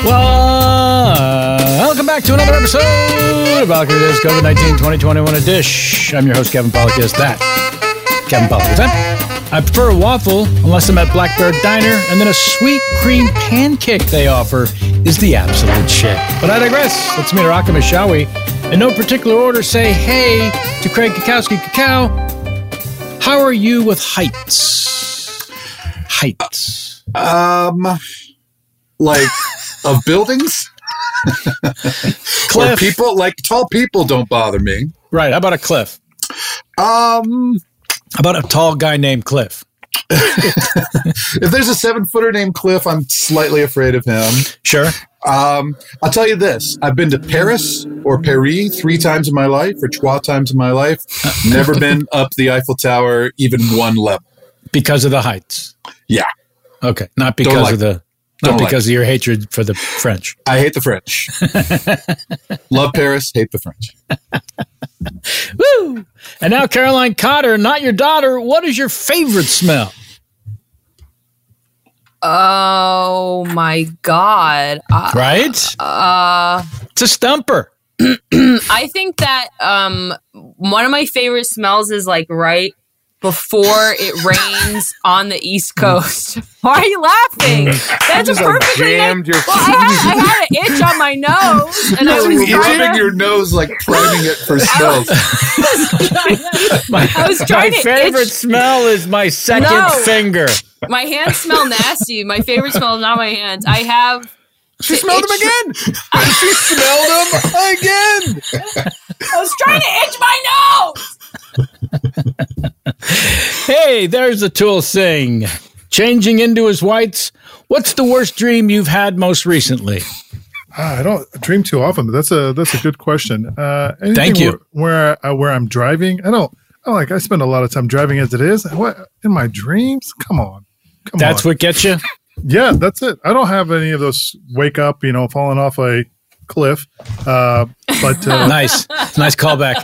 Welcome back to another episode of Alchemy This COVID-19 2021 edition. I'm your host, Kevin Pollak. Yes, that. Kevin Pollak. What's that? I prefer a waffle unless I'm at Black Bear Diner, and then a sweet cream pancake they offer is the absolute shit. But I digress. Let's meet our alchemist, shall we? In no particular order, say hey to Craig Kakowski. Cacao, how are you with heights? Heights. Like of buildings? Cliff. Or people, like tall people don't bother me. Right. How about a cliff? How about a tall guy named Cliff? If there's a 7-footer named Cliff, I'm slightly afraid of him. Sure. I'll tell you this. I've been to Paris or Paris 3 times in my life or 12 times in my life. Never been up the Eiffel Tower even one level. Because of the heights? Yeah. Okay. Not because of your hatred for the French. I hate the French. Love Paris, hate the French. Woo! And now Caroline Cotter, not your daughter. What is your favorite smell? Oh my God. Right? It's a stumper. I think that one of my favorite smells is like right before it rains on the East Coast. Why are you laughing? That's a perfectly nice. I had an itch on my nose, and I was rubbing your nose, like priming it for smells. My favorite smell is my second finger. My hands smell nasty. My favorite smell is not my hands. I have. She smelled them again. She smelled them again. I was trying to itch my nose. Hey, there's the Tool Sing. Changing into his whites. What's the worst dream you've had most recently? I don't dream too often, but that's a good question. Thank you. Where I'm driving, I spend a lot of time driving as it is. What in my dreams? Come on. That's what gets you? Yeah, that's it. I don't have any of those wake up, falling off a cliff. But nice callback.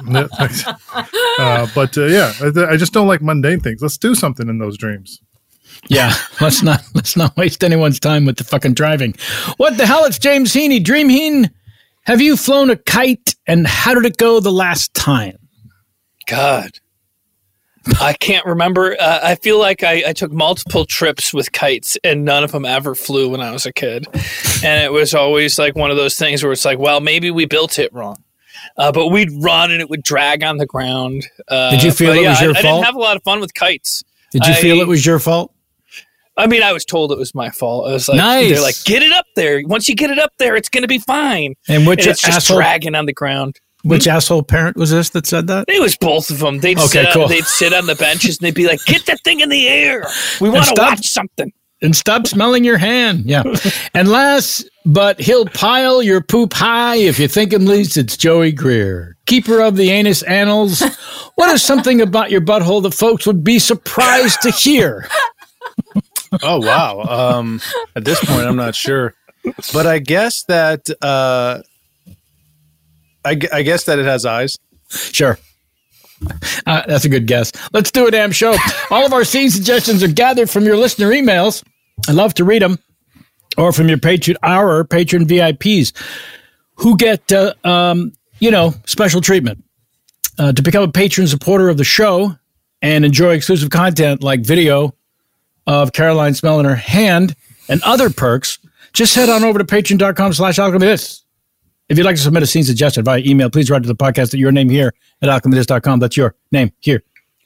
I just don't like mundane things. Let's do something in those dreams. Yeah, let's not waste anyone's time with the fucking driving. What the hell? It's James Heaney. Dream Heen, have you flown a kite, and how did it go the last time? God, I can't remember. I feel like I took multiple trips with kites, and none of them ever flew when I was a kid. And it was always like one of those things where it's like, well, maybe we built it wrong. But we'd run, and it would drag on the ground. Did you feel it was your fault? I didn't have a lot of fun with kites. Did you feel it was your fault? I mean, I was told it was my fault. I was like, nice. They're like, get it up there. Once you get it up there, it's going to be fine. And it's just dragging on the ground. Which asshole parent was this that said that? It was both of them. They'd sit on the benches and they'd be like, get that thing in the air. We want to watch something. And stop smelling your hand. Yeah. And last, but he'll pile your poop high if you think him least, it's Joey Greer. Keeper of the anus annals. What is something about your butthole that folks would be surprised to hear? Oh, wow. At this point, I'm not sure. But I guess that I guess that it has eyes. Sure. That's a good guess. Let's do a damn show. All of our scene suggestions are gathered from your listener emails. I love to read them. Or from your patron VIPs who get, special treatment. To become a patron supporter of the show and enjoy exclusive content like video of Caroline smelling her hand and other perks, just head on over to patreon.com/alchemythis. If you'd like to submit a scene suggestion via email, please write to the podcast at your name here at alchemythis.com. That's your name here.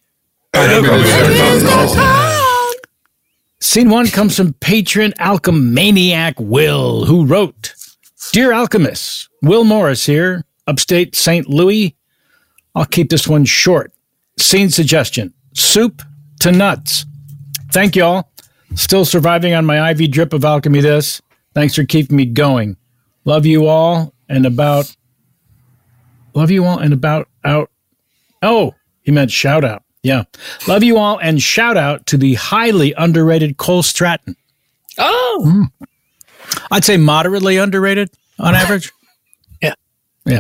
Scene 1 comes from patron Alchemaniac Will, who wrote, Dear Alchemists, Will Morris here, upstate St. Louis. I'll keep this one short. Scene suggestion, soup to nuts. Thank y'all. Still surviving on my IV drip of Alchemy This. Thanks for keeping me going. Love you all and about out. Oh, he meant shout out. Yeah. Love you all and shout out to the highly underrated Cole Stratton. Oh. I'd say moderately underrated on average. Yeah. Yeah.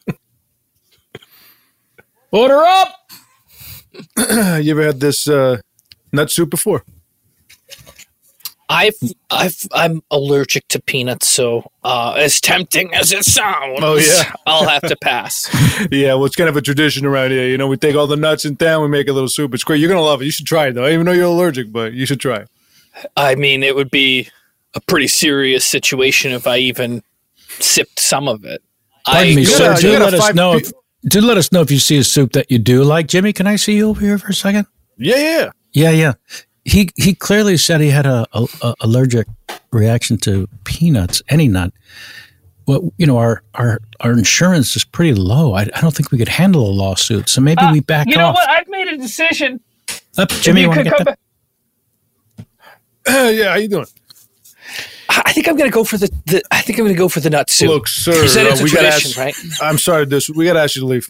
Order up. You ever had this nut soup before? I'm allergic to peanuts, so as tempting as it sounds, I'll have to pass. Yeah, well, it's kind of a tradition around here. You know, we take all the nuts in town, we make a little soup. It's great. You're going to love it. You should try it, though. Even though you're allergic, but you should try it. I mean, it would be a pretty serious situation if I even sipped some of it. Pardon me, sir. Do let us know if you see a soup that you do like. Jimmy, can I see you over here for a second? Yeah. He clearly said he had a allergic reaction to peanuts, any nut. Well, you know, our insurance is pretty low. I don't think we could handle a lawsuit, so maybe we back off. You know what? I've made a decision. Jimmy, you want to get that? Yeah, how you doing? I think I'm going to go for the nut soup. Look, sir, you said it's a we tradition, gotta right? I'm sorry, we got to ask you to leave.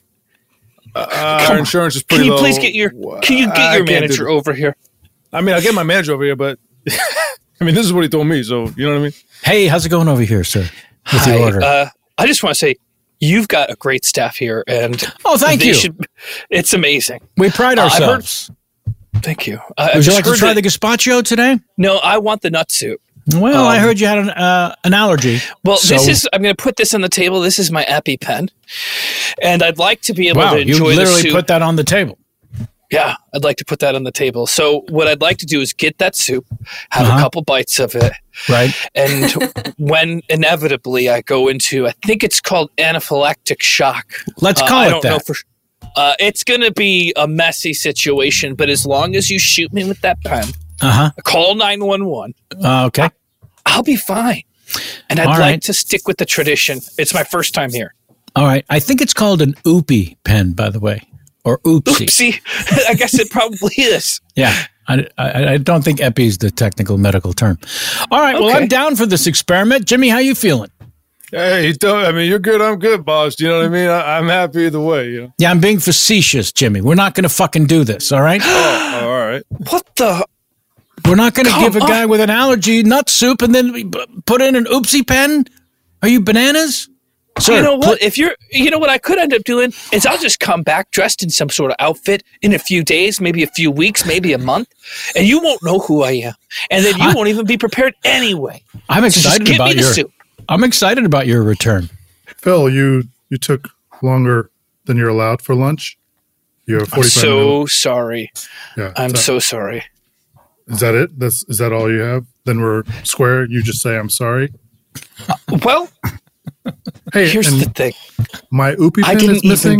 Our insurance is pretty low. Can you get your manager over here? I mean, I'll get my manager over here, but I mean, this is what he told me, so you know what I mean? Hey, how's it going over here, sir? With the order. I just want to say, you've got a great staff here, and thank you. It's amazing. We pride ourselves. Thank you. Would you like to try the gazpacho today? No, I want the nut soup. Well, I heard you had an allergy. Well, I'm going to put this on the table. This is my EpiPen. And I'd like to be able to enjoy the soup. You literally put that on the table. Yeah, I'd like to put that on the table. So what I'd like to do is get that soup, have a couple bites of it. Right. And when inevitably I go into, I think it's called anaphylactic shock. Let's call it that. I don't know for it's going to be a messy situation, but as long as you shoot me with that pen, call 911. Okay. I'll be fine. And I'd like to stick with the tradition. It's my first time here. All right. I think it's called an oopie pen, by the way. Or oopsie. Oopsie. I guess it probably is. Yeah. I don't think epi is the technical medical term. All right. Well, I'm down for this experiment. Jimmy, how you feeling? Hey, I mean, you're good. I'm good, boss. Do you know what I mean? I'm happy either way. You know? Yeah, I'm being facetious, Jimmy. We're not going to fucking do this. All right? All right. What the? We're not going to give a guy with an allergy nut soup and then put in an oopsie pen? Are you bananas? Sir, you know what? You know what I could end up doing is I'll just come back dressed in some sort of outfit in a few days, maybe a few weeks, maybe a month, and you won't know who I am, and then you won't even be prepared anyway. I'm excited about your soup. I'm excited about your return. Phil, you took longer than you're allowed for lunch. You're 45 I'm so minutes. Sorry. Yeah, I'm so sorry. Is that it? Is that all you have? Then we're square. You just say I'm sorry. Well. Hey, here's the thing. My Oopie pen is missing.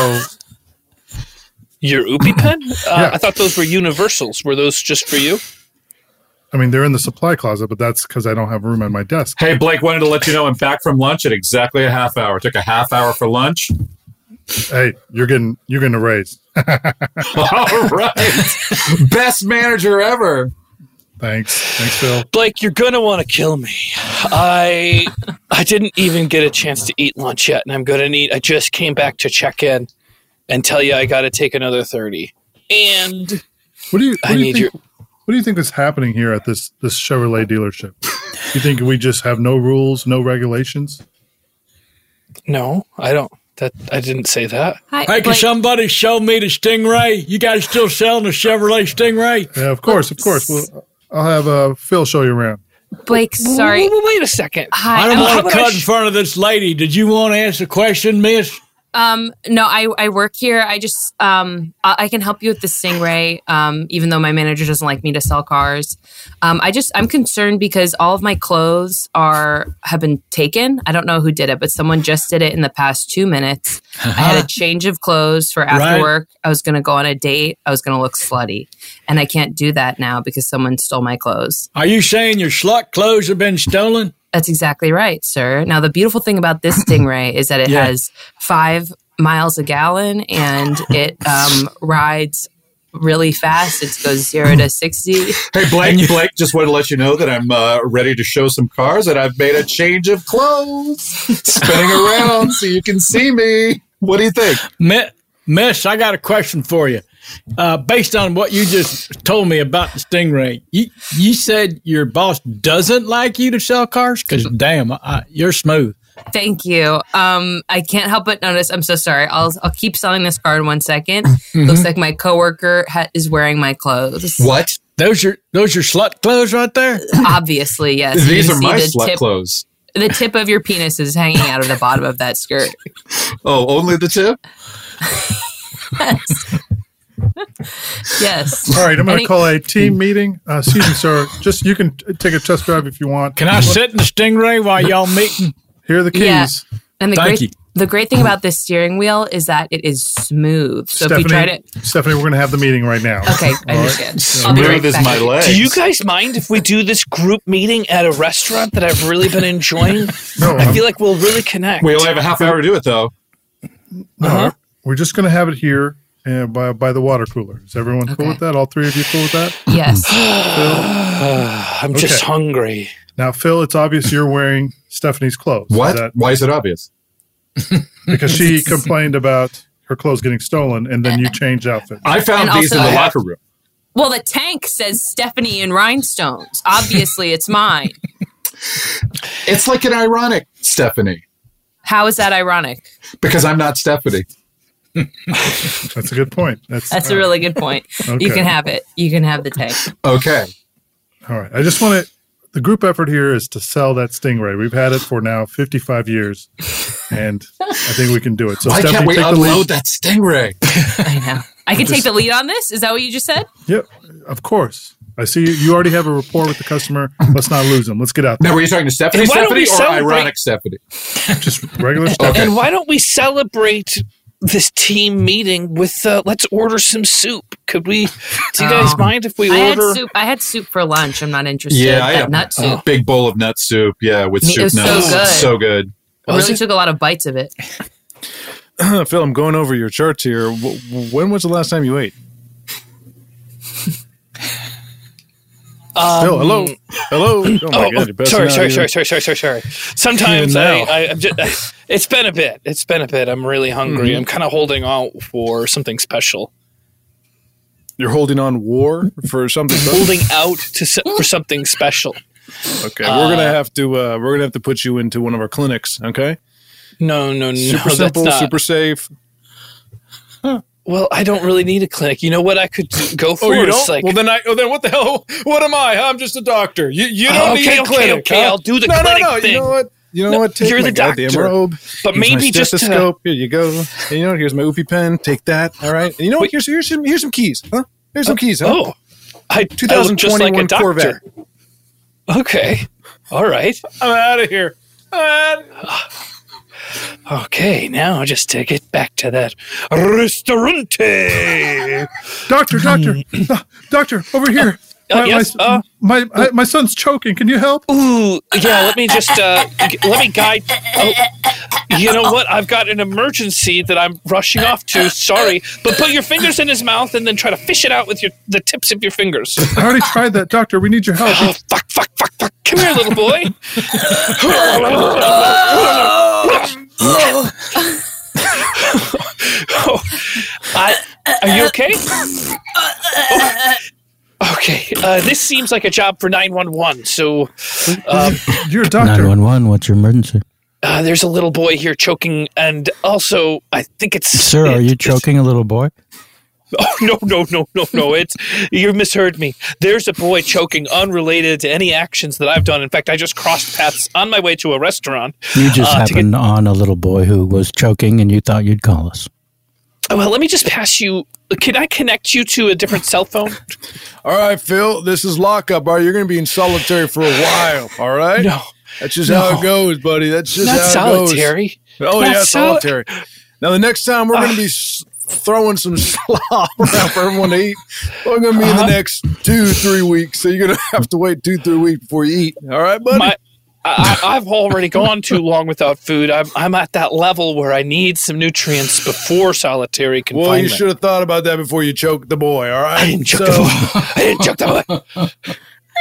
Your Oopie pen? I thought those were universals. Were those just for you? I mean, they're in the supply closet, but that's because I don't have room at my desk. Hey, Blake, wanted to let you know I'm back from lunch at exactly a half hour. Took a half hour for lunch. Hey, you're getting a raise. All right. Best manager ever. Thanks, Phil. Blake, you're gonna want to kill me. I didn't even get a chance to eat lunch yet, and I'm gonna need. I just came back to check in and tell you I got to take another 30. And what do you think is happening here at this Chevrolet dealership? You think we just have no rules, no regulations? No, I don't. I didn't say that. Hey, can somebody show me the Stingray? You guys still selling the Chevrolet Stingray? Yeah, of course. Well, I'll have Phil show you around. Blake, sorry. Wait a second. Hi. I don't want to cut in front of this lady. Did you want to ask a question, miss? No, I work here. I just, I can help you with the Stingray, even though my manager doesn't like me to sell cars. I'm concerned because all of my clothes have been taken. I don't know who did it, but someone just did it in the past 2 minutes. I had a change of clothes for after work. I was going to go on a date. I was going to look slutty. And I can't do that now because someone stole my clothes. Are you saying your slut clothes have been stolen? That's exactly right, sir. Now, the beautiful thing about this Stingray is that it has 5 miles a gallon and it rides really fast. It goes 0 to 60. Hey, Blake, just wanted to let you know that I'm ready to show some cars and I've made a change of clothes. Spinning around so you can see me. What do you think? Miss, I got a question for you. Based on what you just told me about the Stingray, you said your boss doesn't like you to sell cars? Because damn, you're smooth. Thank you. I can't help but notice. I'm so sorry. I'll keep selling this car in 1 second. Looks like my coworker is wearing my clothes. What? Those your slut clothes right there? Obviously, yes. You These can are see my the slut tip, clothes. The tip of your penis is hanging out of the bottom of that skirt. Oh, only the tip? Yes. All right, I'm going to call a team meeting. Excuse me, sir. Just you can take a test drive if you want. Can I sit in the Stingray while y'all meeting? Here are the keys. Yeah. And Thank you. the great thing about this steering wheel is that it is smooth. So if you try to... Stephanie, we're going to have the meeting right now. Okay, I understand. I'll be Smooth right as back. my legs. Do you guys mind if we do this group meeting at a restaurant that I've really been enjoying? No, I feel like we'll really connect. We only have a half hour to do it, though. we're just going to have it here by the water cooler. Is everyone cool with that? All three of you cool with that? Yes. I'm just hungry. Now, Phil, it's obvious you're wearing Stephanie's clothes. What? Why is it obvious? Because she complained about her clothes getting stolen, and then you changed outfits. I found And these in also the I locker room. Well, the tank says Stephanie and Rhinestones. Obviously, it's mine. It's like an ironic Stephanie, How is that ironic? because I'm not Stephanie. That's a good point. That's a really good point. Okay. You can have it. You can have the tank. Okay. All right. I just want to. The group effort here is to sell that Stingray. We've had it for now 55 years, and I think we can do it. So, Why Stephanie, can't we take the lead. unload that Stingray? I know. I can take the lead on this? Is that what you just said? Yep, of course. I see you already have a rapport with the customer. Let's not lose them. Let's get out there. Now, were you talking to Stephanie, And why don't Stephanie, we or celebrate- ironic Stephanie? Just regular stuff. Okay. And why don't we celebrate this team meeting with let's order some soup? Could we? Do you guys mind if we order? I had soup for lunch. I'm not interested. Yeah, I That have nut soup. a big bowl of nut soup. Yeah, with It soup was so nuts. good. So good. I really took a lot of bites of it. Phil, I'm going over your charts here. When was the last time you ate? Phil, hello. Oh my God, you're passing sorry. out here. Sometimes Even now. I'm just. It's been a bit. I'm really hungry. I'm kind of holding out for something special. You're holding on war for something. Holding out for something special. Okay, we're gonna have to put you into one of our clinics. Okay, No. super that's simple, not. super safe. Well, I don't really need a clinic. You know what I could go for? Oh, you It's don't? Well, then what the hell? What am I? I'm just a doctor. You don't need a clinic. Okay. huh? I'll do the no, clinic no. thing. You know what? You know No, what? Take you're my the goddamn doctor. robe. But Here's my maybe just to- stethoscope. Here you go. And you know, here's my Oopie pen. Take that. All right. And you know what? Here's some keys. Huh? Here's some keys. Huh? Oh, I look just like a 2021 doctor. Corvette. Okay. All right. I'm out of here. Okay, now just to get back to that restaurante. Doctor, over here. Yes. My son's choking. Can you help? Ooh, yeah. Let me just let me guide. Oh, you know what? I've got an emergency that I'm rushing off to. Sorry, but put your fingers in his mouth and then try to fish it out with the tips of your fingers. I already tried that, doctor. We need your help. Oh, fuck. Come here, little boy. Are you okay? Oh. Okay, this seems like a job for 911. So, You're a doctor. 911, what's your emergency? there's a little boy here choking, and also I think it's. Sir, are you choking a little boy? Oh no! It's you misheard me. There's a boy choking, unrelated to any actions that I've done. In fact, I just crossed paths on my way to a restaurant. You just happened on a little boy who was choking and you thought you'd call us. Well, let me just pass you. Can I connect you to a different cell phone? All right, Phil. This is lockup. All right, you're going to be in solitary for a while. All right. No, That's just how it goes, buddy. That's just not how it goes. solitary. Oh, Not yeah, solitary. Now, the next time we're going to be throwing some slop around for everyone to eat. We're going to be in the next 2-3 weeks, so you're going to have to wait 2-3 weeks before you eat. All right, buddy? I've already gone too long without food. I'm at that level where I need some nutrients before solitary confinement. Well, you should have thought about that before you choked the boy, all right? I didn't choke the boy.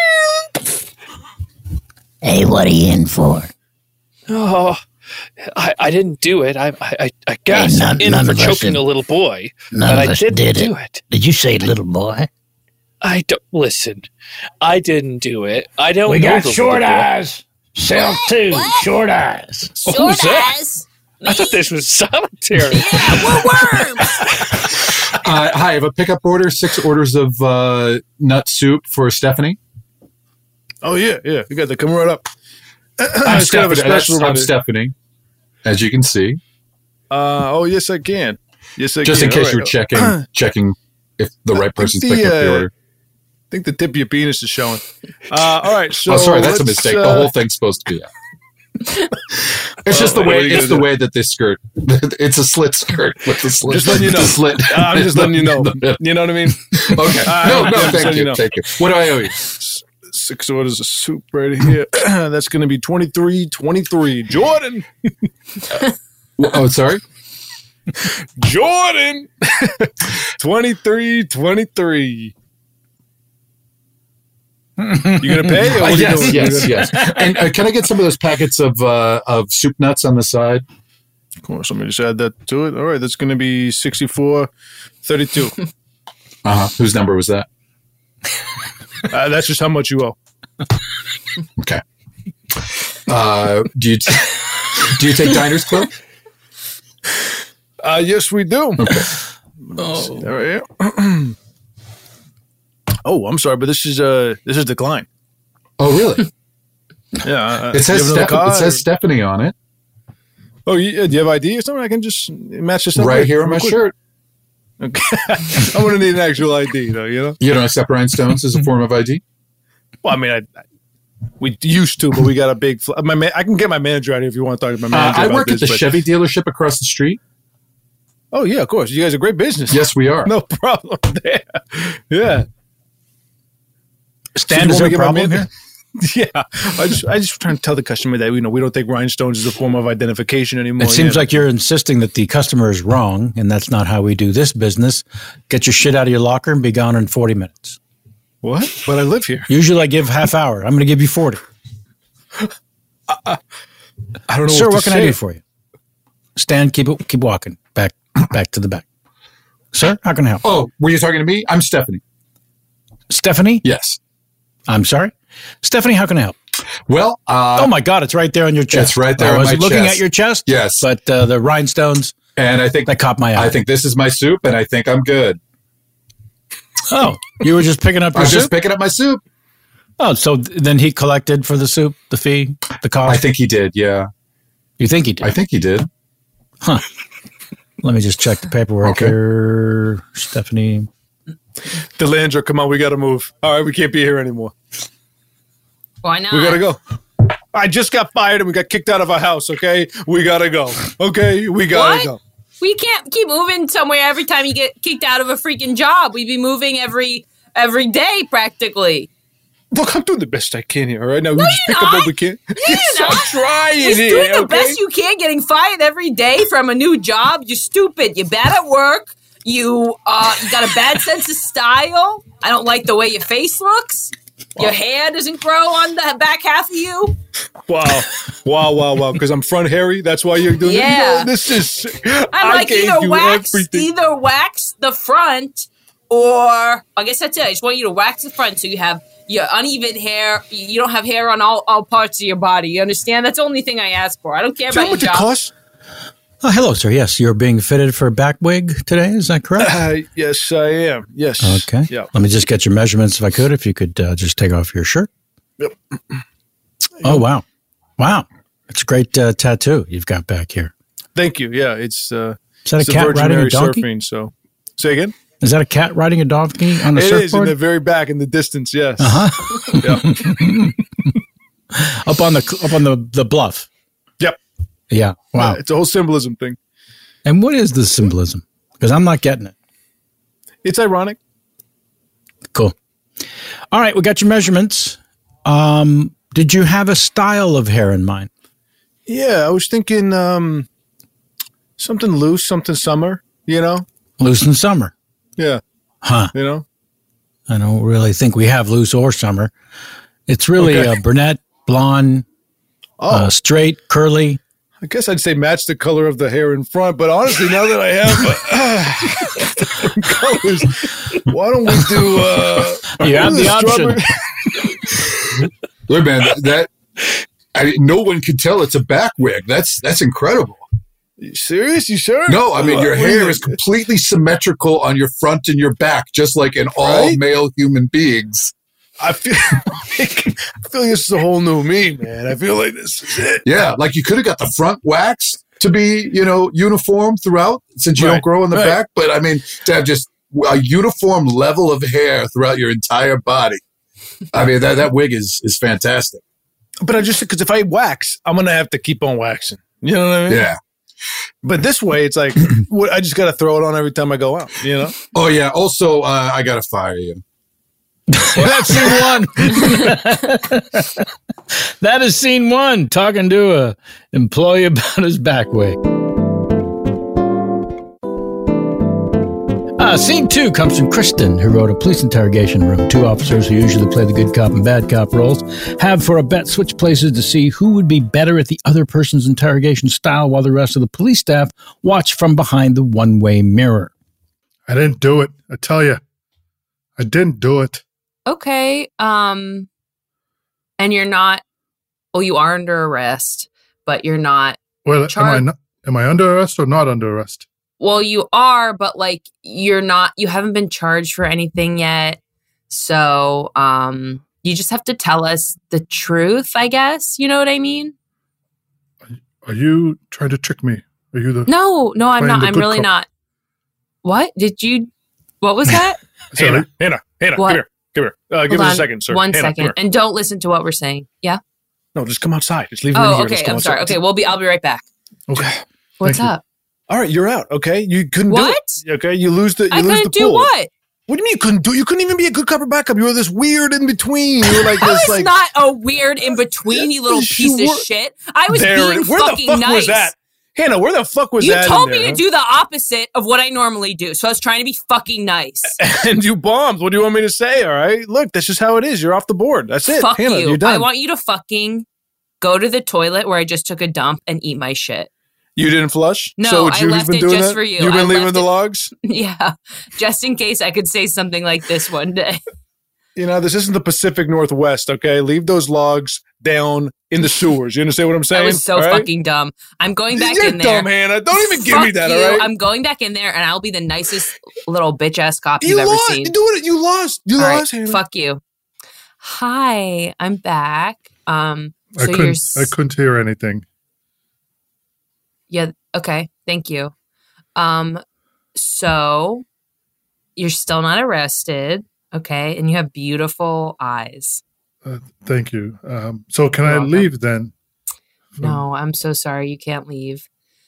Hey, what are you in for? Oh, I didn't do it. I guess Hey, I'm in none for of us choking did. a little boy, None but of I us didn't did do it. it. Did you say little boy? I don't listen. I didn't do it. I don't. We know got the short little boy. eyes. Cell 2, short eyes. Short eyes. I thought this was solitary. Yeah, we're worms. Hi, I have a pickup order, 6 orders of nut soup for Stephanie. Oh, yeah. You got that coming right up. I'm Stephanie, as you can see. Oh, yes, I can. Yes, I Just can. in case All you're right. checking if the right person's picking up the order. I think the tip of your penis is showing. All right. So sorry, that's a mistake. The whole thing's supposed to be out. It's just the way. It's the way that this skirt. It's a slit skirt with the slit. Just letting you know. The slit. I'm just letting you know. You know what I mean? Okay. No, thank you. Thank you. What do I owe you? 6 orders of soup right here. That's going to be $23.23. Jordan. Oh, sorry. Jordan. $23.23. You gonna pay? Or what Yes. And can I get some of those packets of soup nuts on the side? Of course. Let me just add that to it. All right, that's gonna be $64.32. Whose number was that? That's just how much you owe. Okay. Do you take Diner's Club? Yes, we do. Okay. All right. Oh, I'm sorry, but this is decline. Oh, really? Yeah. It says Stephanie on it. Oh, do you have ID or something? I can just match this up right here on my shirt. Okay. I'm going to need an actual ID, though, you know? You don't accept rhinestones as a form of ID? Well, I mean, we used to, but we got a big... I can get my manager out here if you want to talk to my manager I work at the Chevy dealership across the street. Oh, yeah, of course. You guys are great business. Yes, we are. No problem there. Yeah. Stan, is there a problem here? Yeah. I just trying to tell the customer that, we don't take rhinestones as a form of identification anymore. It seems like you're insisting that the customer is wrong, and that's not how we do this business. Get your shit out of your locker and be gone in 40 minutes. What? But I live here. Usually I give half hour. I'm going to give you 40. I don't know. Sir, what can I do for you? Stan, keep walking. Back to the back. Sir, how can I help? Oh, were you talking to me? I'm Stephanie. Stephanie? Yes. I'm sorry? Stephanie, how can I help? Well, oh my God, it's right there on your chest. It's right there I on was my looking chest. at your chest. Yes. But the rhinestones, and I think that caught my eye. I think this is my soup, and I think I'm good. Oh, you were just picking up your soup? I was just picking up my soup. Oh, so then he collected for the soup, the fee, the cost? I think he did, yeah. You think he did? I think he did. Huh. Let me just check the paperwork here. Stephanie. DeLandra, come on, we got to move. All right, we can't be here anymore. Why not? We got to go. I just got fired and we got kicked out of our house, okay? We got to go. Okay? We got to go. We can't keep moving somewhere every time you get kicked out of a freaking job. We'd be moving every day practically. Look, I'm doing the best I can here, all right? Now, we just pick up what we can. Yes, I'm trying You're here, doing the best you can, getting fired every day from a new job. You're stupid. You're bad at work. You got a bad sense of style. I don't like the way your face looks. Your hair doesn't grow on the back half of you. Wow. Because I'm front hairy. That's why you're doing it. No, this is... I'm like either wax the front or... I guess that's it. I just want you to wax the front so you have your uneven hair. You don't have hair on all parts of your body. You understand? That's the only thing I ask for. I don't care about your job. Cost? Oh, hello, sir. Yes, you're being fitted for a back wig today. Is that correct? Yes, I am. Yes. Okay. Yeah. Let me just get your measurements if I could. If you could just take off your shirt. Yep. Oh, wow. Wow. It's a great tattoo you've got back here. Thank you. Yeah, it's is that a cat riding a donkey? Surfing, so. Say again? Is that a cat riding a donkey on the surfboard? It is in the very back in the distance, yes. Uh-huh. Yeah. up on the bluff. Yep. Yeah. Wow. Yeah, it's a whole symbolism thing. And what is the symbolism? Because I'm not getting it. It's ironic. Cool. All right, we got your measurements. Did you have a style of hair in mind? Yeah, I was thinking something loose, something summer, Loose in summer. Yeah. Huh. I don't really think we have loose or summer. It's really brunette, blonde, straight, curly. I guess I'd say match the color of the hair in front, but honestly, now that I have different colors, why don't we do you have the option. Look, man, no one could tell it's a back wig. That's incredible. You serious? You sure? No, I mean, your hair is completely symmetrical on your front and your back, just like in all male human beings. I feel like this is a whole new me, man. I feel like this is it. Yeah, like you could have got the front waxed to be, uniform throughout, since you don't grow in the back. But I mean, to have just a uniform level of hair throughout your entire body. I mean, that wig is fantastic. But I just, because if I wax, I'm going to have to keep on waxing. You know what I mean? Yeah. But this way, it's like, I just got to throw it on every time I go out, Oh, yeah. Also, I got to fire you. That's scene one. That is scene one, talking to a employee about his back wig. Scene two comes from Kristen, who wrote a police interrogation room. Two officers who usually play the good cop and bad cop roles have for a bet switched places to see who would be better at the other person's interrogation style while the rest of the police staff watch from behind the one-way mirror. I didn't do it. I tell you. I didn't do it. Okay. And you're not, you are under arrest, but you're not. Well, am I under arrest or not under arrest? Well, you are, but like you haven't been charged for anything yet. So, you just have to tell us the truth, I guess. You know what I mean? Are you trying to trick me? Are you the No, I'm not. I'm really cop? not. What was that? Hannah, What? come here. Give us a second, sir. One Hannah, second. And don't listen to what we're saying. Yeah? No, just come outside. Just leave the room here. Okay. I'm sorry. Okay, I'll be right back. Okay. What's up? All right, you're out. Okay, you couldn't What? do it. Okay, you lose the. I couldn't do what? What do you mean you couldn't do? You couldn't even be a good cop or bad cop. You were this weird in between. You were like I this, was not a weird in between, you little piece of shit. I was being where fucking the fuck nice. was that? Hannah, where the fuck was that? You told me to do the opposite of what I normally do, so I was trying to be fucking nice. And you bombed. What do you want me to say? All right, look, that's just how it is. You're off the board. That's it. Fuck Hannah, you. you're done. I want you to fucking go to the toilet where I just took a dump and eat my shit. You didn't flush? No, so I left it just for you. You've been leaving the logs? Yeah, just in case I could say something like this one day. This isn't the Pacific Northwest, okay? Leave those logs down in the sewers. You understand what I'm saying? That was so fucking dumb. I'm going back in there. You're dumb, Hannah. Don't even give me that, you. all right? I'm going back in there, and I'll be the nicest little bitch-ass cop you've ever seen. You lost. You lost, Hannah. Fuck you. Hi, I'm back. I couldn't hear anything. Yeah, okay. Thank you. So you're still not arrested, okay? And you have beautiful eyes. Thank you. So can I leave then? No, I'm so sorry. You can't leave.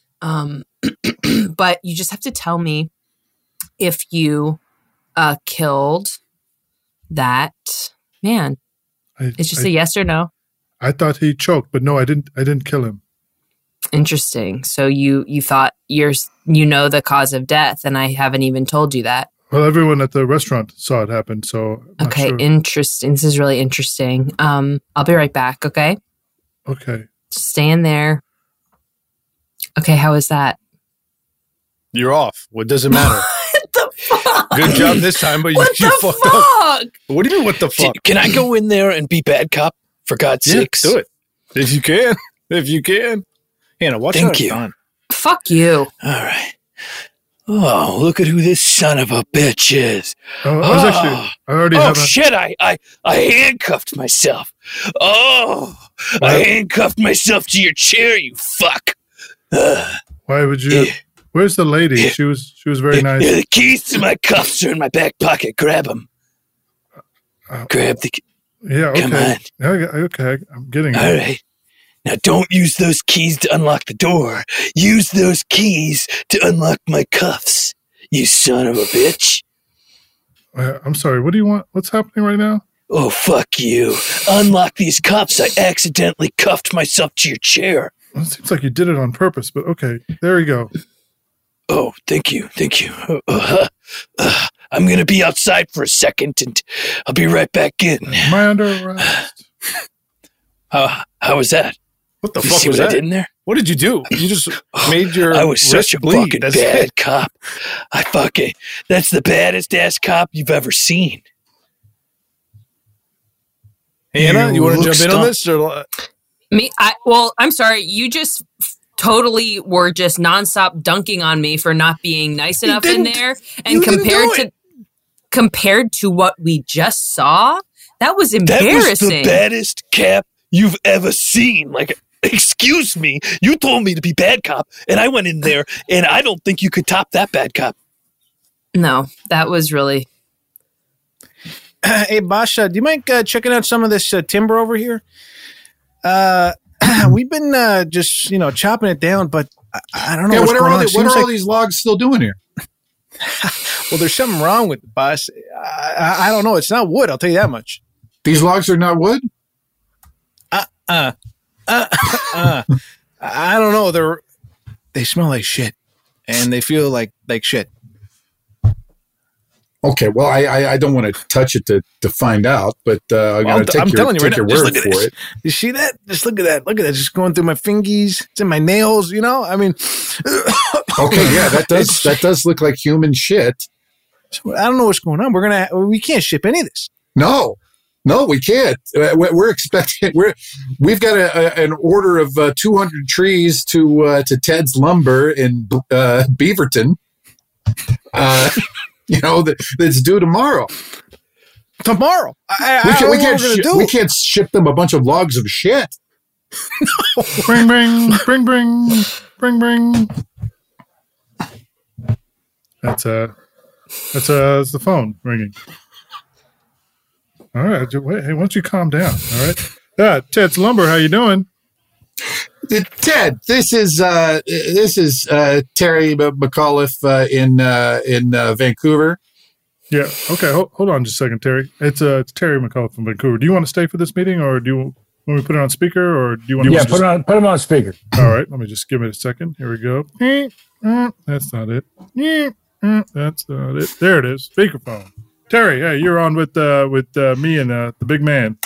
But you just have to tell me if you killed that man. It's just a yes or no. I thought he choked, but no, I didn't kill him. Interesting. So you thought you know the cause of death, and I haven't even told you that. Well, everyone at the restaurant saw it happen, so I'm okay, sure. Interesting. This is really interesting. I'll be right back. Okay. Okay. Just stay in there. Okay, how is that? You're off. What does it matter? What the fuck? Good job this time, but you fucked up. What do you mean? What the fuck? Can I go in there and be bad cop? For God's sakes, do it if you can. If you can, Hannah, watch Thank you. On. Fuck you. All right. Oh, look at who this son of a bitch is. I already have shit, I handcuffed myself. Oh, I handcuffed myself to your chair, you fuck. Why would you? Where's the lady? She was very nice. Yeah, the keys to my cuffs are in my back pocket. Grab them. Grab the Yeah, okay. Come on. Okay, I'm getting it. All right. Now, don't use those keys to unlock the door. Use those keys to unlock my cuffs, you son of a bitch. I'm sorry, what do you want? What's happening right now? Oh, fuck you. Unlock these cuffs. I accidentally cuffed myself to your chair. Well, it seems like you did it on purpose, but okay. There we go. Oh, thank you. Thank you. I'm going to be outside for a second, and I'll be right back in. Am I under arrest? How was that? What the you fuck see was what that? I did in there? What did you do? You just made your I was such a bleed. fucking bad cop. That's the baddest ass cop you've ever seen. Hannah, you want to jump in on this? Or? Me? I'm sorry. You just totally were just nonstop dunking on me for not being nice enough in there. And compared to what we just saw, that was embarrassing. That was the baddest cap you've ever seen. Like, excuse me, you told me to be bad cop, and I went in there, and I don't think you could top that bad cop. No, that was really... Hey, Bosch, do you mind checking out some of this timber over here? We've been just, chopping it down, but I don't know what's going on. What are all these logs still doing here? Well, there's something wrong with it, boss. I don't know. It's not wood, I'll tell you that much. These logs are not wood? I don't know. They smell like shit, and they feel like shit. Okay, well, I don't want to touch it to find out, but I'm going to take your word for it. You see that? Just look at that. Look at that. Just going through my fingies. It's in my nails, I mean. Okay, yeah, that does look like human shit. So I don't know what's going on. We can't ship any of this. No, we can't. We're expecting. We've got an order of 200 trees to Ted's Lumber in Beaverton. That's due tomorrow. Tomorrow? We can't ship them a bunch of logs of shit. Bring. That's the phone ringing. All right, hey, why don't you calm down? All right, Ted's Lumber. How you doing? Ted, this is Terry McAuliffe in Vancouver. Yeah. Okay. Hold on just a second, Terry. It's Terry McAuliffe from Vancouver. Do you want to stay for this meeting, or do you want me to put it on speaker, or do you want? Yeah, put him on speaker. All right. Let me just give it a second. Here we go. That's not it. That's not it. There it is. Speakerphone. Terry, hey, you're on with me and the big man.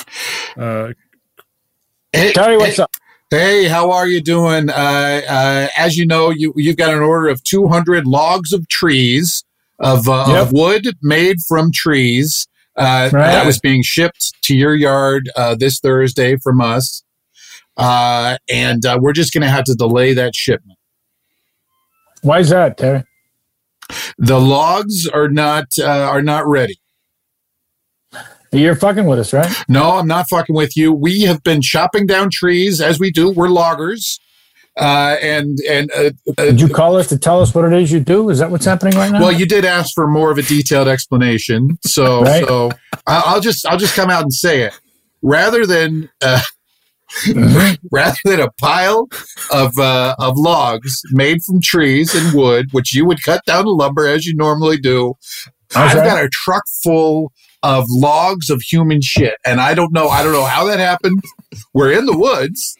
Hey, Terry, what's up? Hey, how are you doing? As you know, you've got an order of 200 logs of trees of wood made from trees that was being shipped to your yard this Thursday from us, and we're just going to have to delay that shipment. Why is that, Terry? The logs are not ready. You're fucking with us, right? No, I'm not fucking with you. We have been chopping down trees as we do. We're loggers. Did you call us to tell us what it is you do? Is that what's happening right now? Well, you did ask for more of a detailed explanation, so right. So I'll just come out and say it. Rather than a pile of logs made from trees and wood, which you would cut down to lumber as you normally do, I've got a truck full of logs of human shit, and I don't know how that happened. We're in the woods.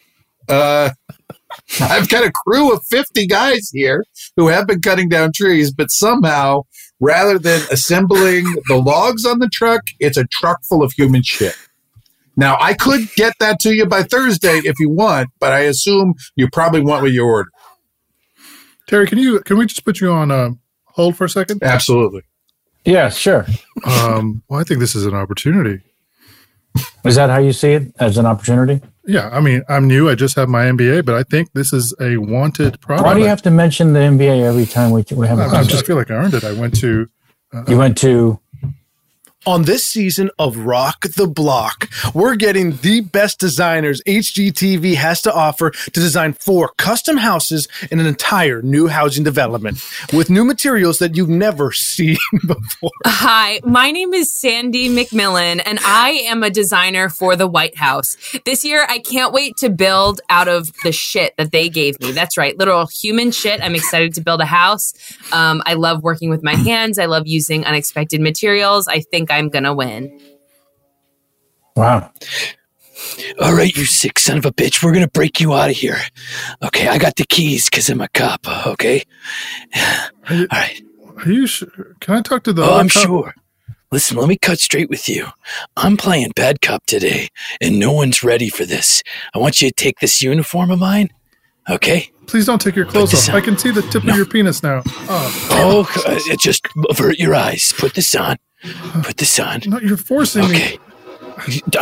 I've got a crew of 50 guys here who have been cutting down trees, but somehow, rather than assembling the logs on the truck, it's a truck full of human shit. Now, I could get that to you by Thursday if you want, but I assume you probably want what you ordered. Terry, can we just put you on hold for a second? Absolutely. Yeah, sure. Well, I think this is an opportunity. Is that how you see it, as an opportunity? Yeah, I mean, I'm new. I just have my MBA, but I think this is a wanted product. Why do you have to mention the MBA every time we have a I just feel like I earned it. I went to... You went to... On this season of Rock the Block, we're getting the best designers HGTV has to offer to design 4 custom houses in an entire new housing development with new materials that you've never seen before. Hi, my name is Sandy McMillan, and I am a designer for the White House. This year, I can't wait to build out of the shit that they gave me. That's right, literal human shit. I'm excited to build a house. I love working with my hands. I love using unexpected materials. I think I'm gonna win. Wow. All right, you sick son of a bitch. We're gonna break you out of here. Okay, I got the keys because I'm a cop. Okay. All right. Are you sure? Can I talk to the? I'm sure. Listen, let me cut straight with you. I'm playing bad cop today, and no one's ready for this. I want you to take this uniform of mine. Okay. Please don't take your clothes off. I can see the tip of your penis now. Just avert your eyes. Put this on. Put this on. No, you're forcing me. Okay.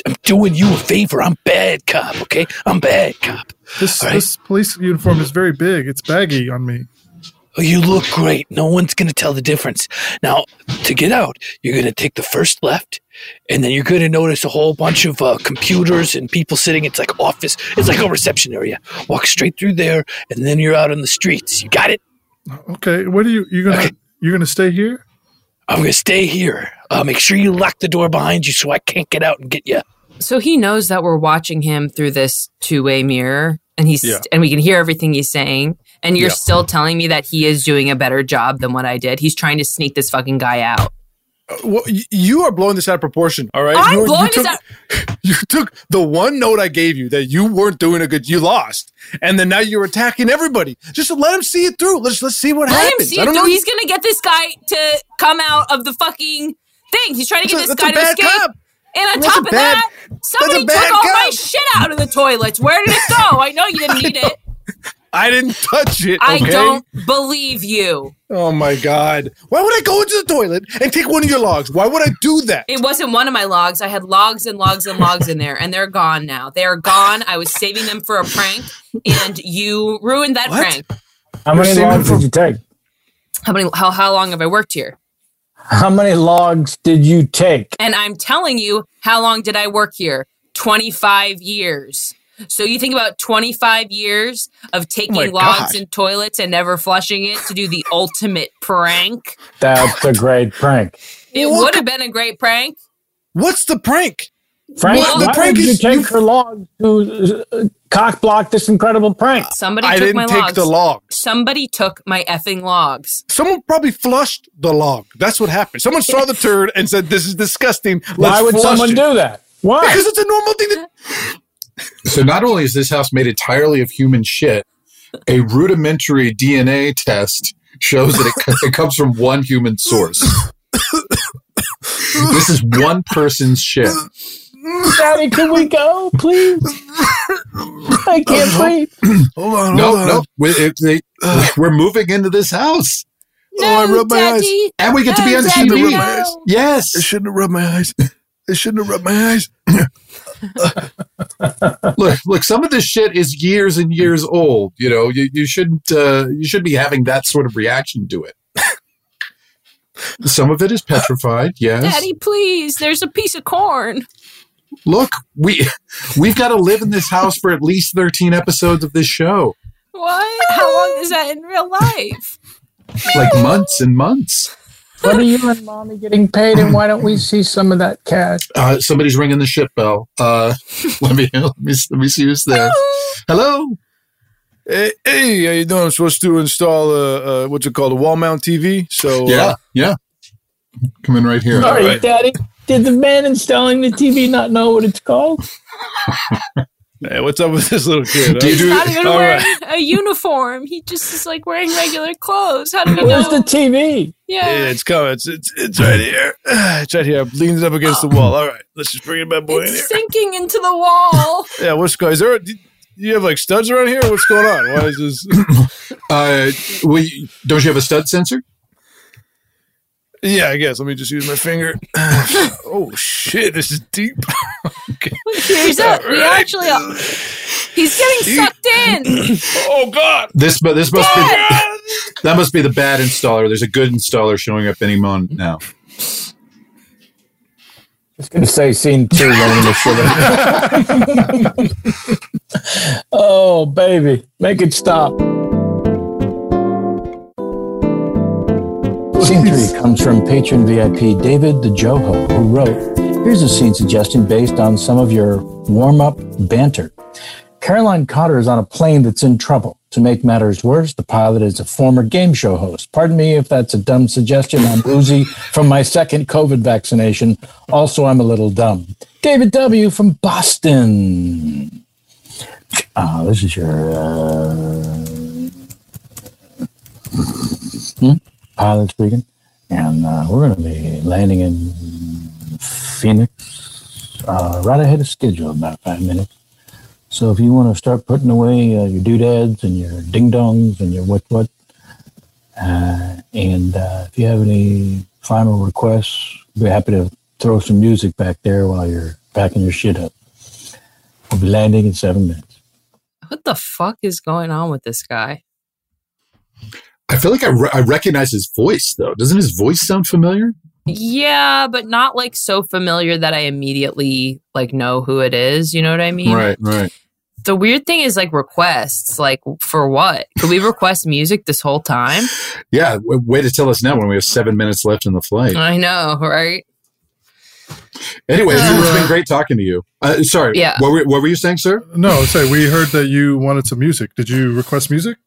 doing you a favor. I'm bad cop, okay? I'm bad cop. This police uniform is very big. It's baggy on me. Oh, you look great. No one's going to tell the difference. Now, to get out, you're going to take the first left, and then you're going to notice a whole bunch of computers and people sitting. It's like office. It's like a reception area. Walk straight through there, and then you're out on the streets. You got it? Okay. What are you're gonna stay here? I'm going to stay here. Make sure you lock the door behind you so I can't get out and get you. So he knows that we're watching him through this two-way mirror, and and we can hear everything he's saying. And you're still telling me that he is doing a better job than what I did. He's trying to sneak this fucking guy out. Well, you are blowing this out of proportion, all right? I'm blowing this out. You took the one note I gave you that you weren't doing you lost, and then now you're attacking everybody. Just let him see it through. Let's see what happens. Let him see it through. He's going to get this guy to come out of the fucking thing. He's trying to get this guy to escape. Cop. And on top of that, somebody took all my shit out of the toilets. Where did it go? I know you didn't need it. I didn't touch it. Okay? I don't believe you. Oh my God. Why would I go into the toilet and take one of your logs? Why would I do that? It wasn't one of my logs. I had logs and logs and logs in there, and they're gone now. They are gone. I was saving them for a prank, and you ruined that prank. How many logs did you take? How long have I worked here? How many logs did you take? And I'm telling you, how long did I work here? 25 years. So you think about 25 years of taking logs in toilets and never flushing it to do the ultimate prank? That's a great prank. It would have been a great prank. What's the prank? Frank, the prank is you take her logs to cock block this incredible prank. Somebody took my logs. I didn't take the logs. Somebody took my effing logs. Someone probably flushed the log. That's what happened. Someone saw the turd and said, "This is disgusting. Why would someone do that? Why? Because it's a normal thing to." So not only is this house made entirely of human shit, a rudimentary DNA test shows that it comes from one human source. This is one person's shit. Daddy, can we go, please? I can't breathe. Hold on. We're moving into this house. No, I rubbed my eyes. And we get to be on TV. Yes. I shouldn't have rubbed my eyes. I shouldn't have rubbed my eyes. Look, some of this shit is years and years old. You know, you shouldn't be having that sort of reaction to it. Some of it is petrified, yes. Daddy, please, there's a piece of corn. Look, we've got to live in this house for at least 13 episodes of this show. What? How long is that in real life? Like months and months. What are you and Mommy getting paid, and why don't we see some of that cash? Somebody's ringing the ship bell. Let me see who's there. Hello. Hey, how you doing? I'm supposed to install what's it called, a wall mount TV. So yeah. Come in right here. All right, Daddy. Did the man installing the TV not know what it's called? Hey, what's up with this little kid? He's not even wearing a uniform. He just is like wearing regular clothes. How did he know? Where's the TV? Yeah, it's coming. It's right here. It's right here. I'm leaning up against the wall. All right, let's just bring it bad boy in here. Sinking into the wall. Yeah, what's going on? Is there? You have like studs around here? What's going on? Why is this? Don't you have a stud sensor? Yeah, I guess. Let me just use my finger. Oh shit, this is deep. Okay. He's actually he's getting sucked in. Oh God! That must be the bad installer. There's a good installer showing up any moment now. I was going to say scene 2 running the shit. Oh, baby. Make it stop. Scene 3 comes from patron VIP David the Joho, who wrote, "Here's a scene suggestion based on some of your warm-up banter. Caroline Cotter is on a plane that's in trouble. To make matters worse, the pilot is a former game show host. Pardon me if that's a dumb suggestion. I'm woozy from my second COVID vaccination. Also, I'm a little dumb. David W. from Boston." This is your pilot speaking. And we're going to be landing in Phoenix right ahead of schedule, about 5 minutes. So if you want to start putting away your doodads and your ding-dongs and your what, and if you have any final requests, we'll be happy to throw some music back there while you're packing your shit up. We'll be landing in 7 minutes. What the fuck is going on with this guy? I feel like I recognize his voice, though. Doesn't his voice sound familiar? Yeah, but not like so familiar that I immediately like know who it is. You know what I mean? Right. The weird thing is like requests. Like for what? Could we request music this whole time? Yeah. Way to tell us now when we have 7 minutes left in the flight. I know, right? Anyways, it's been great talking to you. Sorry. Yeah. What were you saying, sir? No, say we heard that you wanted some music. Did you request music?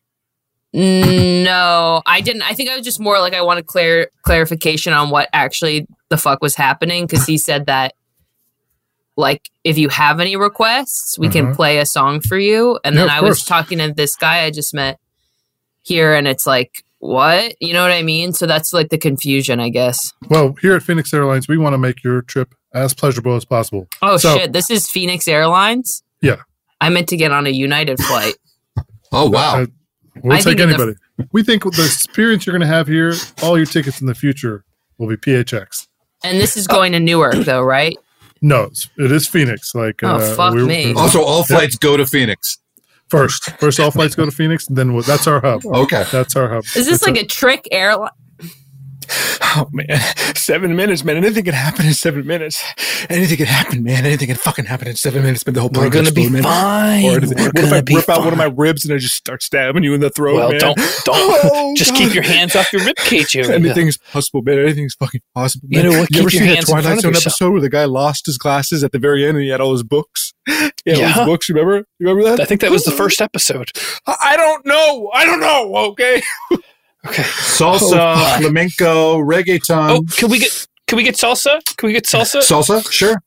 No, I didn't. I think I was just more like I wanted clarification on what actually the fuck was happening, because he said that like if you have any requests, we can play a song for you. And then I was talking to this guy I just met here, and it's like, what? You know what I mean? So that's like the confusion, I guess. Well, here at Phoenix Airlines, we want to make your trip as pleasurable as possible. Oh, shit. This is Phoenix Airlines? Yeah. I meant to get on a United flight. Oh, wow. We'll take anybody. We think the experience you're going to have here, all your tickets in the future will be PHX. And this is going to Newark, though, right? No, it is Phoenix. Like, fuck me. Also, all flights go to Phoenix. First, all flights go to Phoenix, and then that's our hub. Okay. That's our hub. Is this like a trick airline? Oh, man. 7 minutes, man. Anything can happen in 7 minutes. Anything can happen, man. Anything can fucking happen in 7 minutes. But the whole We're going to be fine. What if I rip out one of my ribs and I just start stabbing you in the throat, well, man? don't. Just keep your hands off your ribcage area. Anything's possible, man. Anything's fucking possible, man. You know what? You ever Keep your seen that hands in front Twilight of Zone yourself. episode where the guy lost his glasses at the very end and he had all his books? Yeah. His books, remember? You remember that? I think that was the first episode. I don't know, okay? Okay. Salsa, flamenco, reggaeton. Oh, can we get salsa? Can we get salsa? Salsa? Sure.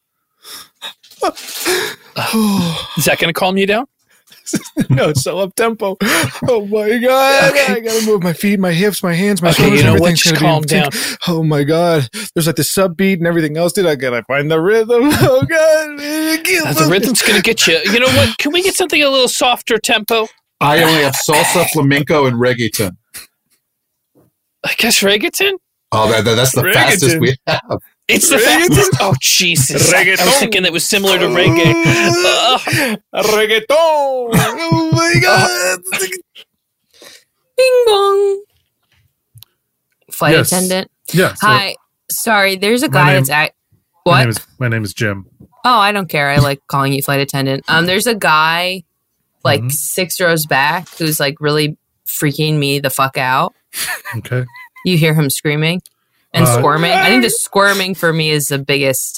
Is that going to calm you down? No, it's so up tempo. Oh my god! Okay. I gotta move my feet, my hips, my hands, my shoulders. You know what? Everything's Just gonna calm be down. Oh my god! There's like the sub beat and everything else. Dude, I gotta find the rhythm. Oh god! The rhythm's going to get you. You know what? Can we get something a little softer tempo? I only have salsa, flamenco, and reggaeton. I guess reggaeton. Oh, that's the fastest we have. It's the fastest. Oh Jesus! I was thinking it was similar to reggae. Reggaeton. Oh my god! Bing bong. Flight attendant. Yeah. Hi. Sorry, there's a guy What? My name is Jim. Oh, I don't care. I like calling you flight attendant. There's a guy like 6 rows back who's like really freaking me the fuck out. Okay. You hear him screaming and squirming. I think the squirming for me is the biggest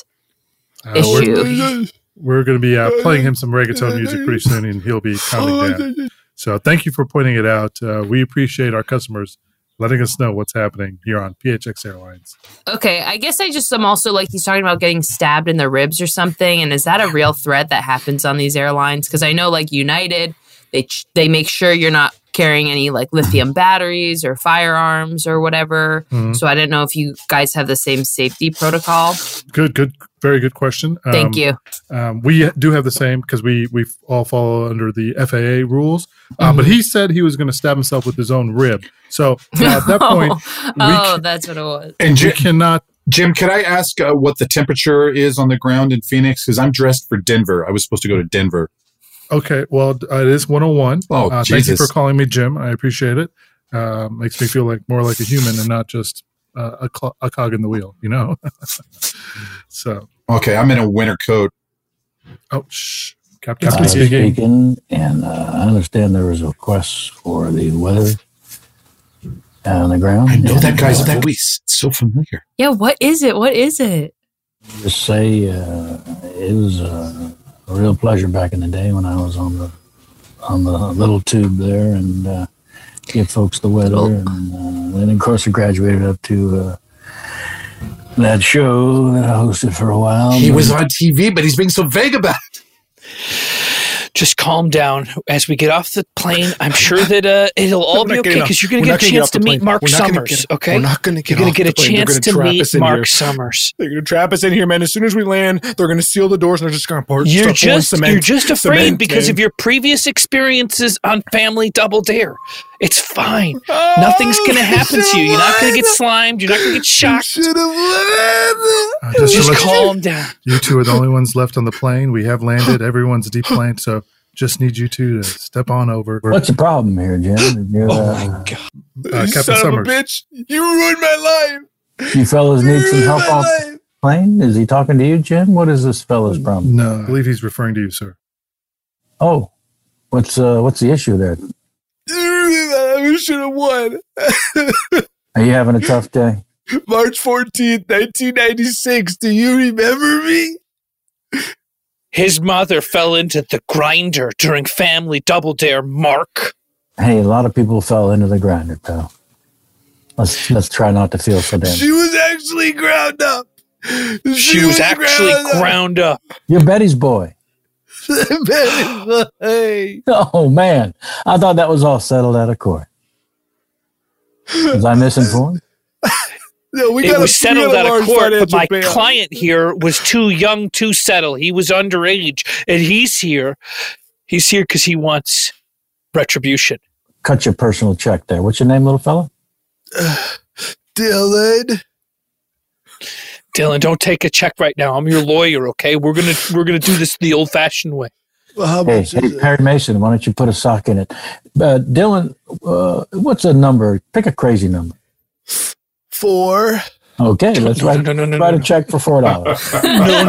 issue. We're going to be playing him some reggaeton music pretty soon, and he'll be calming down. So thank you for pointing it out. We appreciate our customers letting us know what's happening here on PHX Airlines. Okay, I guess I just am also like he's talking about getting stabbed in the ribs or something. And is that a real threat that happens on these airlines? Because I know like United, they make sure you're not carrying any like lithium batteries or firearms or whatever. So I didn't know if you guys have the same safety protocol. Good, very good question. Thank you. We do have the same because we all follow under the FAA rules. But he said he was going to stab himself with his own rib. So at that point, that's what it was. And we cannot. Jim, can I ask what the temperature is on the ground in Phoenix? Because I'm dressed for Denver. I was supposed to go to Denver. Okay, well, it is 101. Oh, thank you for calling me Jim. I appreciate it. Makes me feel like more like a human and not just a cog in the wheel, you know? So. Okay, I'm in a winter coat. Oh, shh. Captain speaking, and I understand there was a request for the weather on the ground. I know that guy's voice. It's so familiar. Yeah, what is it? What is it? Just say it was a real pleasure back in the day when I was on the little tube there and give folks the weather. And then, of course, I graduated up to that show that I hosted for a while. He was on TV, but he's being so vague about it. Just calm down. As we get off the plane, I'm sure that it'll all be okay because you're going to get a chance to meet Mark Summers, okay? We're not going to get You're going to get a plane. chance to meet Mark Summers. They're going to trap us in here, man. As soon as we land, they're going to seal the doors and they're just going to pour You're cement, just afraid cement, because man. of your previous experiences on Family Double Dare. It's fine. Nothing's going to happen to you. You're not going to get slimed. You're not going to get shocked. Just calm down. You two are the only ones left on the plane. We have landed. Everyone's deplaned, so just need you two to step on over. What's the problem here, Jim? You're, Oh, my God. Captain Son Summers. of a bitch. You ruined my life. You fellas need some help off the plane? Is he talking to you, Jim? What is this fella's problem? No, I believe he's referring to you, sir. Oh, what's the issue there? We should have won. Are you having a tough day? March 14th, 1996. Do you remember me? His mother fell into the grinder during family double dare, Mark. Hey, a lot of people fell into the grinder, pal. Let's try not to feel so damn. She was actually ground up. She was actually ground up. You're Betty's boy. Hey. Oh, man. I thought that was all settled out of court. Was I misinformed? No, It was settled out of court, but my client here was too young to settle. He was underage, and he's here. He's here because he wants retribution. Cut your personal check there. What's your name, little fella? Dylan. Dylan, don't take a check right now. I'm your lawyer, okay? We're gonna do this the old-fashioned way. Well, how Hey, much is it? Perry Mason, why don't you put a sock in it? Dylan, what's a number? Pick a crazy number. 4. Okay, let's write a check for $4.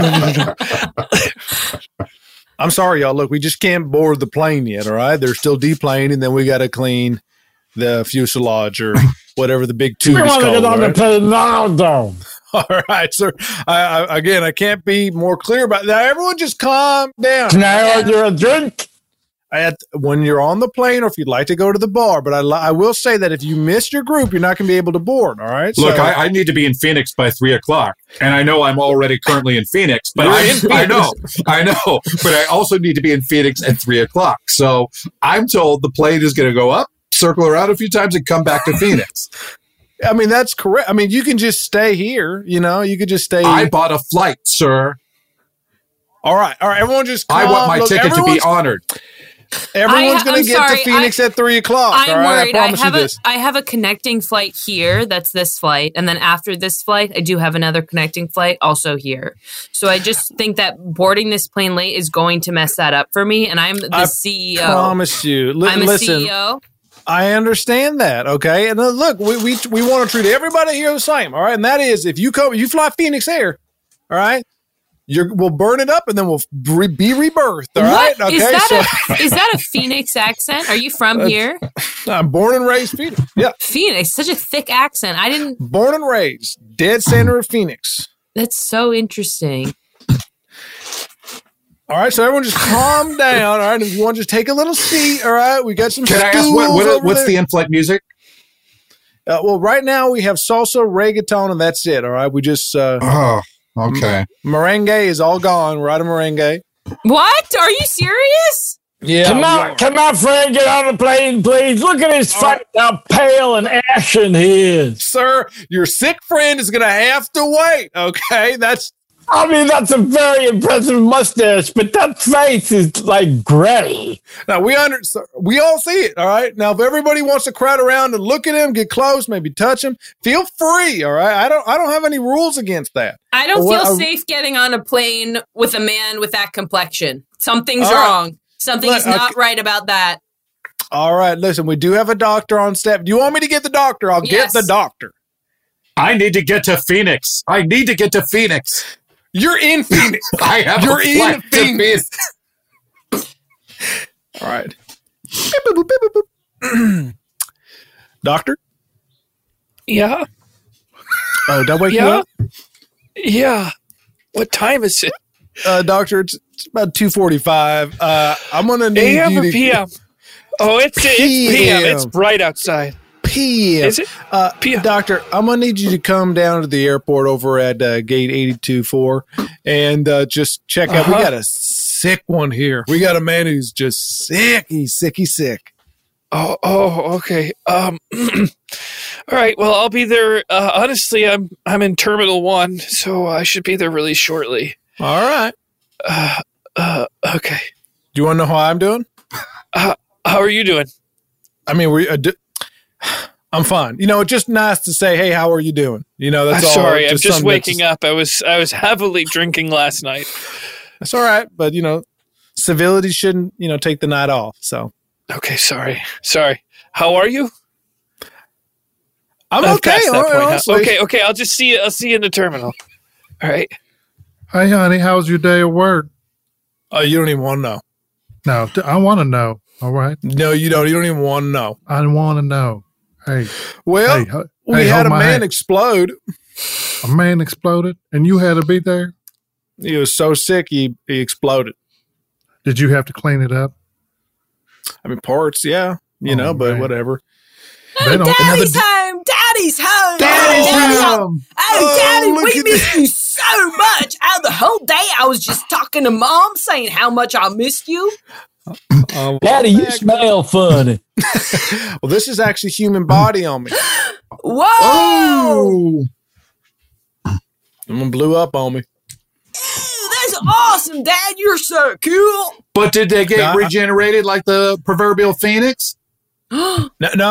No. I'm sorry, y'all. Look, we just can't board the plane yet, all right? They're still deplaning, and then we got to clean the fuselage or whatever the big tube is called. Right? plane now, though. All right, sir. I can't be more clear about that. Everyone just calm down. Can I order a drink? When you're on the plane or if you'd like to go to the bar, but I will say that if you miss your group, you're not going to be able to board, all right? Look, I need to be in Phoenix by 3:00, and I know I'm already currently in Phoenix, but I know, but I also need to be in Phoenix at 3:00. So I'm told the plane is going to go up, circle around a few times, and come back to Phoenix. I mean, that's correct. I mean, you can just stay here, you know? You could just stay. I bought a flight, sir. All right. Everyone just calm. I want my ticket to be honored. Everyone's going to get to Phoenix at 3:00. I'm worried. I promise you this. I have a connecting flight here. That's this flight. And then after this flight, I do have another connecting flight also here. So I just think that boarding this plane late is going to mess that up for me. And I'm the CEO. I promise you. I'm a listen, CEO. I understand that. Okay. And look, we want to treat everybody here the same. All right. And that is if you fly Phoenix Air. All right. We'll burn it up and then we'll be rebirthed. All right. Okay. Is that a Phoenix accent? Are you from here? I'm born and raised Phoenix. Yeah. Phoenix, such a thick accent. I didn't. Born and raised, dead center of Phoenix. That's so interesting. All right. So everyone just calm down. All right. If you want to just take a little seat. All right. We got some. Can I ask what's the in-flight music? Well, right now we have salsa, reggaeton, and that's it. All right. We just. Okay. Merengue is all gone. We're out of merengue. What? Are you serious? Yeah. Can my friend get on the plane, please? Look at his face, how pale and ashen he is. Sir, your sick friend is going to have to wait. Okay. That's a very impressive mustache, but that face is like gray. now we all see it. All right. Now, if everybody wants to crowd around and look at him, get close, maybe touch him, feel free. All right. I don't have any rules against that. I don't feel safe getting on a plane with a man with that complexion. Something's wrong. Something is not right about that. All right. Listen, we do have a doctor on staff. Do you want me to get the doctor? I'll get the doctor. I need to get to Phoenix. You're in Phoenix. I have You're a flight in to Phoenix. All right. Doctor? Yeah. Oh, did I wake you up? Yeah. What time is it? Doctor, it's about 2:45. I'm going to need AM you or to... PM? Oh, it's PM. It's bright outside. PM. Is it? PM. Doctor, I'm going to need you to come down to the airport over at gate 82-4 and just check out. We got a sick one here. We got a man who's just sick. He's sick. Oh, okay. All right. Well, I'll be there. Honestly, I'm in Terminal 1, so I should be there really shortly. All right. Okay. Do you want to know how I'm doing? How are you doing? I mean, I'm fine. It's just nice to say, "Hey, how are you doing?" That's all. Sorry, I'm just waking up. I was heavily drinking last night. That's all right, but civility shouldn't take the night off. So okay, sorry. How are you? I'm okay. All right, okay. I'll just see you. I'll see you in the terminal. All right. Hey, honey, how's your day at work? Oh, you don't even want to know. No, I want to know. All right. No, you don't. You don't even want to know. I want to know. Hey. Well, we had a man explode. A man exploded, and you had to be there? He was so sick, he exploded. Did you have to clean it up? I mean, parts, yeah. But whatever. Oh, Daddy's home! Daddy's home! Daddy's home! Oh, Daddy, we miss you so much. The whole day I was just talking to Mom, saying how much I missed you. Daddy, you smell funny. Well, this is actually human body on me. Whoa! Oh! Someone blew up on me. Ew, that's awesome, Dad. You're so cool. But did they get regenerated like the proverbial phoenix? No.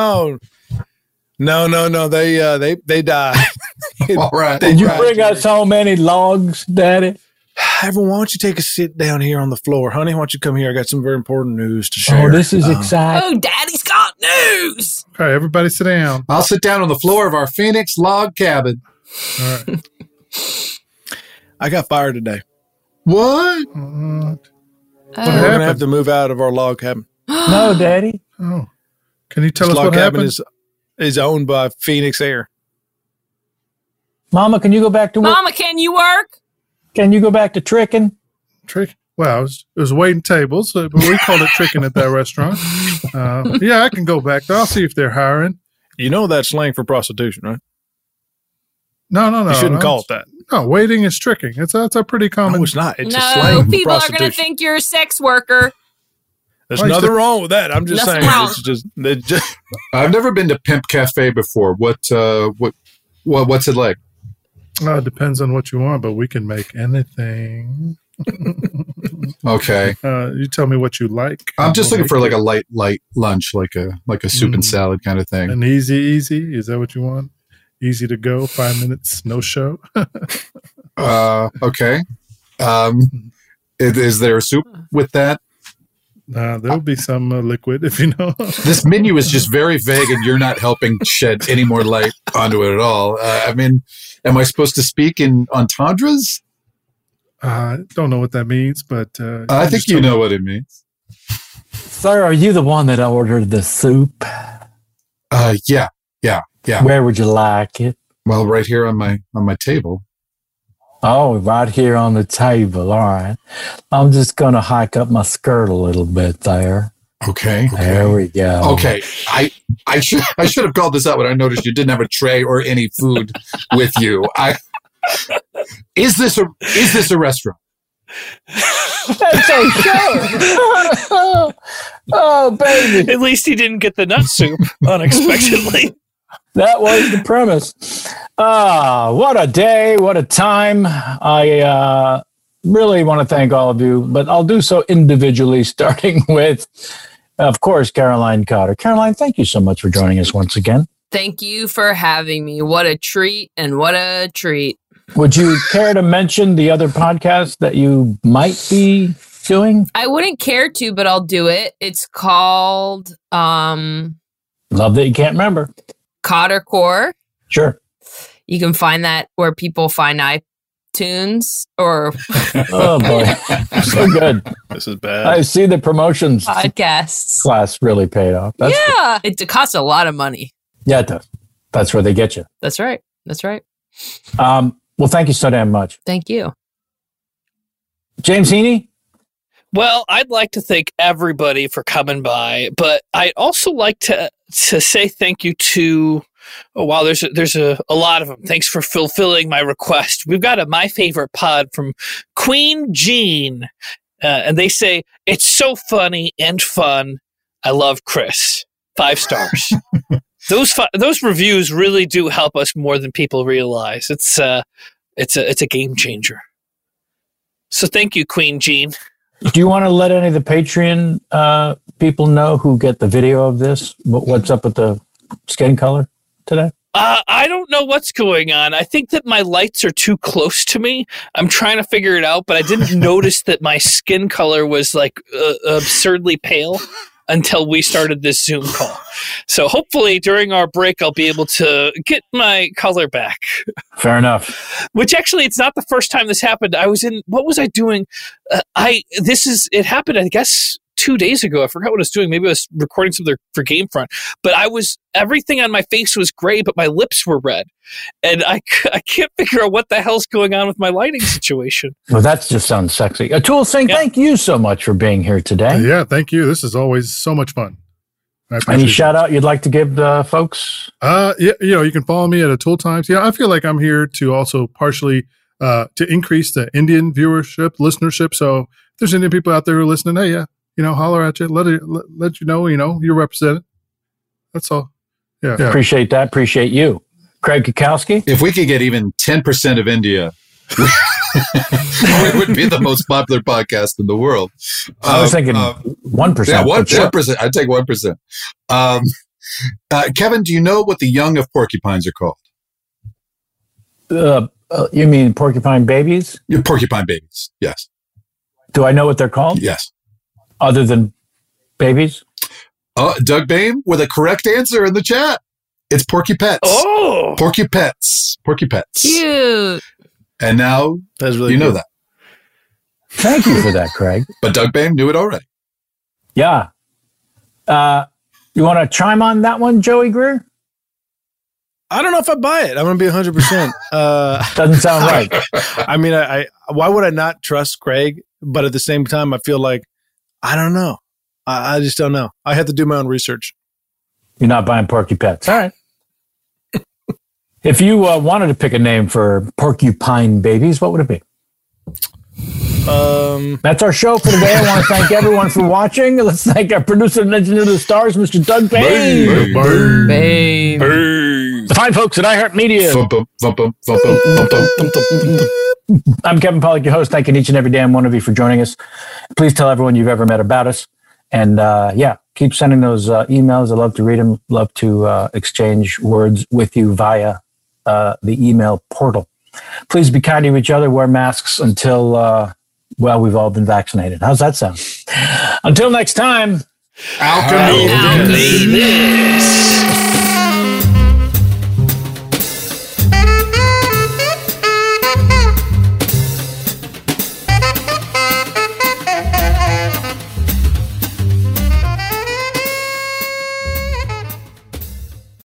They died. All right. Did you bring us so many logs, Daddy? Everyone, why don't you take a sit down here on the floor? Honey, why don't you come here? I got some very important news to share. Oh, this is exciting. Oh, Daddy's got news. Okay, everybody sit down. I'll sit down on the floor of our Phoenix log cabin. All right. I got fired today. What? We're going to have to move out of our log cabin. No, Daddy. Oh. Can you tell us log what cabin happened? is owned by Phoenix Air. Mama, can you go back to work? Mama, can you work? Can you go back to tricking? Trick? Well, it was waiting tables, but we call it tricking at that restaurant. Yeah, I can go back there. I'll see if they're hiring. You know that's slang for prostitution, right? No. You shouldn't call it that. No, waiting is tricking. That's a pretty common. No, it's not. It's a slang for people are prostitution. going to think you're a sex worker. There's nothing wrong with that. I'm just saying. Wrong. It's just. I've never been to Pimp Cafe before. What's it like? It depends on what you want, but we can make anything. Okay. You tell me what you like. I'm just looking for like a light lunch, like a soup and salad kind of thing. An easy. Is that what you want? Easy to go, 5 minutes, no show. Okay. Is there a soup with that? There'll be some liquid, if you know. This menu is just very vague, and you're not helping shed any more light onto it at all. I mean, am I supposed to speak in entendres? I don't know what that means, but I think you know what it means. Sir, are you the one that ordered the soup? Yeah. Where would you like it? Well, right here on my table. Oh, right here on the table. All right. I'm just going to hike up my skirt a little bit there. Okay. There we go. Okay. I should have called this out when I noticed you didn't have a tray or any food with you. Is this a restaurant? That's so sure. Oh, baby. At least he didn't get the nut soup unexpectedly. That was the premise. What a day. What a time. I really want to thank all of you, but I'll do so individually, starting with, of course, Caroline Cotter. Caroline, thank you so much for joining us once again. Thank you for having me. What a treat and what a treat. Would you care to mention the other podcast that you might be doing? I wouldn't care to, but I'll do it. It's called Love that you can't remember. Cotter Core. Sure. You can find that where people find iTunes or Oh boy. So good. This is bad. I see the promotions podcasts. class really paid off. Yeah. It costs a lot of money. Yeah, it does. That's where they get you. That's right. That's right. Well, thank you so damn much. Thank you. James Heaney? Well, I'd like to thank everybody for coming by, but I'd also like to say thank you to, there's a lot of them. Thanks for fulfilling my request. We've got a My Favorite Pod from Queen Jean, and they say, it's so funny and fun. I love Chris. 5 stars. Those reviews really do help us more than people realize. It's a game changer. So thank you, Queen Jean. Do you want to let any of the Patreon people know who get the video of this? What's up with the skin color today? I don't know what's going on. I think that my lights are too close to me. I'm trying to figure it out, but I didn't notice that my skin color was like absurdly pale until we started this Zoom call. So hopefully during our break, I'll be able to get my color back. Fair enough. Which actually, it's not the first time this happened. What was I doing? It happened, I guess, 2 days ago. I forgot what I was doing. Maybe I was recording something for Gamefront. But everything on my face was gray, but my lips were red. And I can't figure out what the hell's going on with my lighting situation. Well, that just sounds sexy. Atul Singh, thank you so much for being here today. Yeah, thank you. This is always so much fun. Any shout out you'd like to give the folks? Yeah, you can follow me at Atul Times. Yeah, I feel like I'm here to also partially to increase the Indian listenership. So if there's Indian people out there who are listening, hey, yeah, holler at you, let you know, you're represented. That's all. Yeah. Appreciate that. Appreciate you. Craig Kukowski. If we could get even 10% of India, we would be the most popular podcast in the world. I was thinking 1%. Yeah, 1%. I'd take 1%. Kevin, do you know what the young of porcupines are called? You mean porcupine babies? Yeah, porcupine babies, yes. Do I know what they're called? Yes. Other than babies? Doug Bain with a correct answer in the chat. It's Porcupets. Oh! Porcupets. Cute. And now that's really know that. Thank you for that, Craig. But Doug Bain knew it already. Yeah. You want to chime on that one, Joey Greer? I don't know if I buy it. I'm going to be 100%. Doesn't sound right. I mean, I why would I not trust Craig? But at the same time, I feel like, I don't know. I just don't know. I have to do my own research. You're not buying Porcupets. All right. If you wanted to pick a name for porcupine babies, what would it be? That's our show for today. I want to thank everyone for watching. Let's thank our producer and engineer of the stars, Mr. Doug Bain. The fine folks at iHeartMedia. I'm Kevin Pollak, your host, thanking each and every damn one of you for joining us. Please tell everyone you've ever met about us. And keep sending those emails. I love to read them. Love to exchange words with you via the email portal. Please be kind to each other. Wear masks until, we've all been vaccinated. How's that sound? Until next time. Alchemy.